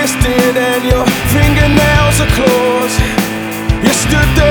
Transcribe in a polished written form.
twisted and your fingernails are claws. You stood there